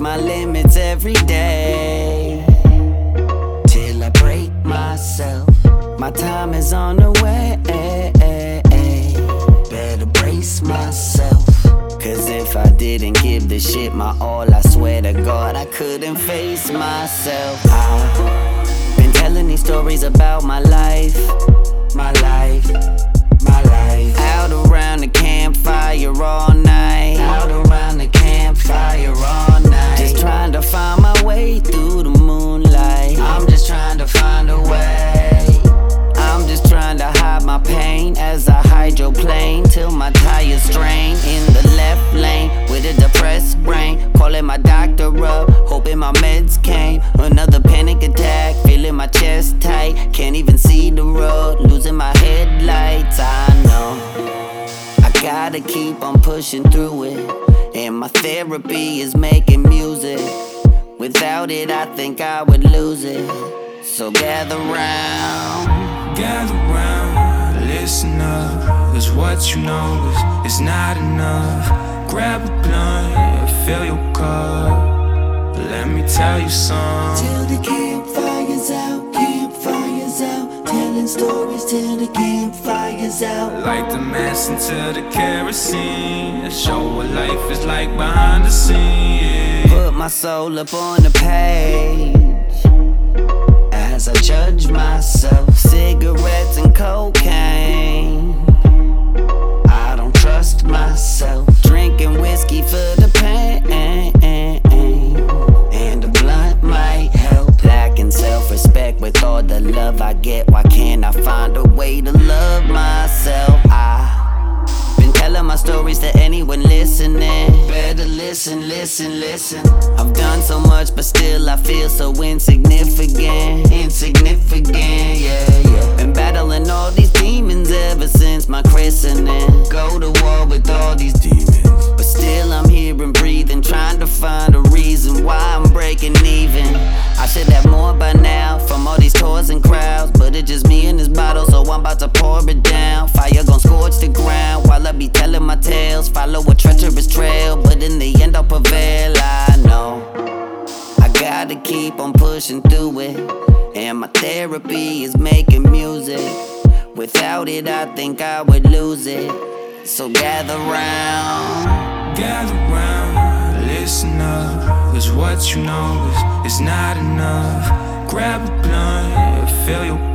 my limits every day, till I break myself. My time is on the way, better brace myself. Cause if I didn't give this shit my all, I swear to God I couldn't face myself. I've been telling these stories about my life, my life, my life. Out around the campfire all night, out around the campfire all night. Just trying to find my way through the moonlight. I'm just trying to find a way. I'm just trying to hide my pain as I hydroplane till my tires strain. In the left lane with a depressed brain, calling my doctor up, hoping my meds came. Another panic attack, feeling my chest tight, can't even see the road, losing my headlights. I know I gotta keep on pushing through it, and my therapy is making music. Without it, I think I would lose it. So gather round, listen up. Cause what you know is not enough. Grab a blunt, fill your cup. Let me tell you something. Till the campfire's out, campfire's out. Telling stories till the campfire's out. Light the mess into the kerosene. Show what life is like behind the scenes. Put my soul up on the page as I judge myself. Cigarettes and cocaine, I don't trust myself. Drinking whiskey for the pain, and a blunt might help. Lacking self-respect with all the love I get. Why can't I find a way to love myself? I've been telling my stories to anyone listening. Better listen, listen, listen. I've done so much, but still I feel so insignificant. Insignificant, yeah, yeah. Been battling all these demons ever since my christening. Go to war with all these demons, but still I'm here and breathing, trying to find a reason why I'm breaking even. I should have more by now from all these tours and crowds, but it's just me and this bottle, so I'm about to pour it down. Fire gon' scorch the ground while I be telling my tales. Follow a treacherous trail, but in the end I'll prevail. I know I gotta keep on pushing through it, and my therapy is making music. Without it, I think I would lose it. So gather round, listen up. Cause what you know is not enough. Grab a blunt, fill your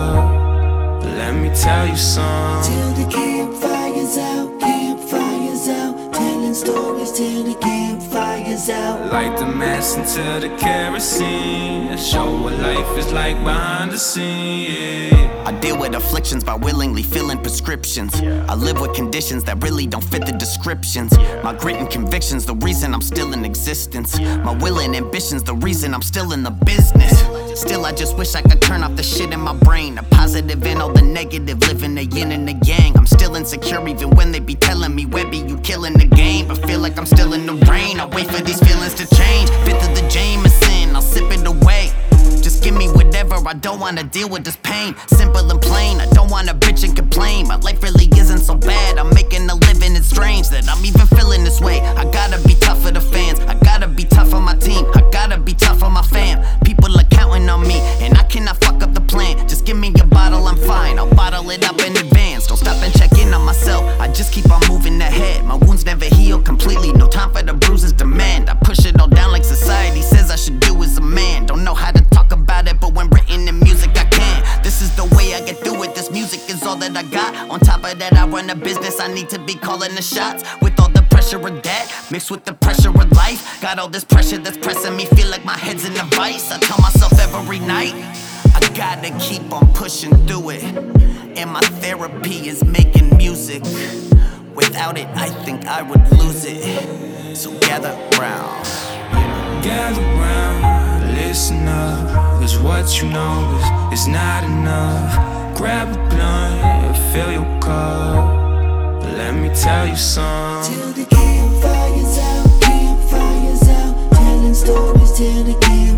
cup. Let me tell you something. Till the campfire's out, campfire's out. Telling stories till the campfire's out. Light the mess into the kerosene. Show what life is like behind the scenes, yeah. I deal with afflictions by willingly filling prescriptions. I live with conditions that really don't fit the descriptions. My grit and convictions, the reason I'm still in existence. My will and ambitions, the reason I'm still in the business. Still, I just wish I could turn off the shit in my brain. The positive and all the negative, living the yin and the yang. I'm still insecure even when they be telling me, Webby, you killing the game. But feel like I'm still in the rain. I wait for these feelings to change. Fifth of the Jameson, I'll sip it away. Just give me whatever, I don't wanna deal with this pain. Simple and plain, I don't wanna bitch and complain. My life really isn't so bad, I'm making a living. It's strange that I'm even feeling this way. I gotta be tough for the fans, I gotta be tough on my team, I gotta be tough on my fam. People are counting on me, and I cannot fuck up the plan. Just give me a bottle, I'm fine, I'll bottle it up in advance. Don't stop and check in on myself, I just keep on moving ahead. My wounds never heal completely, no time for the bruises demand. I push it all down like society says I should do as a man. Don't know how to talk about it, but when written in music I can. This is the way I get through it, this music is all that I got. On top of that I run a business, I need to be calling the shots. With all the pressure of that, mixed with the pressure of life. Got all this pressure that's pressing me, feel like my head's in a vice. I tell myself every night, I gotta keep on pushing through it, and my therapy is making music. Without it, I think I would lose it. So gather round, Gather round, listen up. Cause what you know is not enough. Grab a blunt, fill your cup. Let me tell you something. till the campfire's out, campfire's out. Telling stories till the campfire's out.